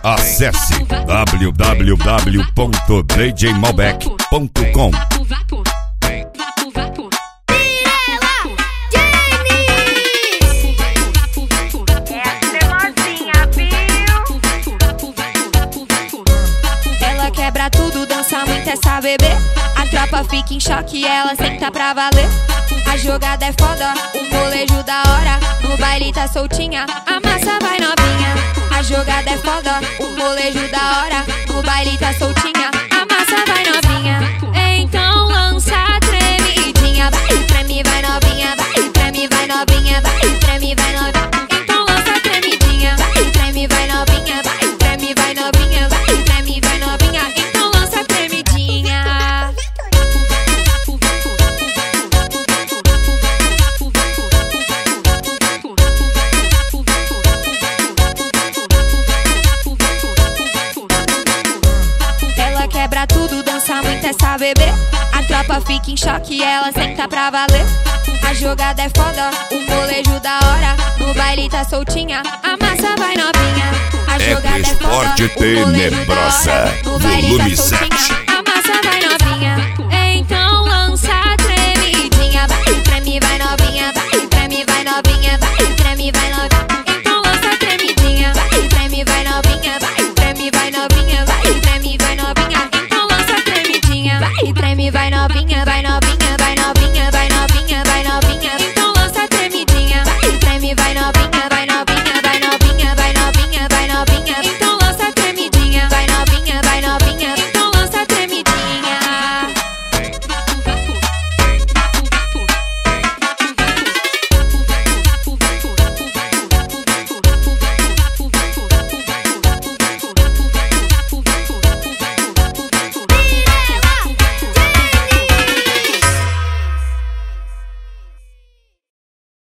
Acesse www.djmalbec.com. Ela quebra tudo, dança muito, essa bebê. A tropa fica em choque, ela senta pra valer. A jogada é foda, o molejo da hora. No baile tá soltinha, a massa vai novinha. A jogada é foda, o molejo da hora. No baile tá soltinha, a massa vai novinha. Então lança a tremidinha, vai pra mim, vai novinha, vai pra mim, vai novinha, vai pra mim, vai novinha. Então lança a tremidinha, vai pra mim, vai novinha, vai pra mim, vai novinha, vai pra mim, vai novinha. Então lança a tremidinha. Ela quebra tudo, dança muito, essa bebê. A tropa fica em choque, ela senta pra valer. A jogada é foda, o molejo da hora. No baile tá soltinha, a massa vai novinha. A jogada é foda, Esporte o molejo da Tenebrosa, hora. No baile tá volume soltinha, 7.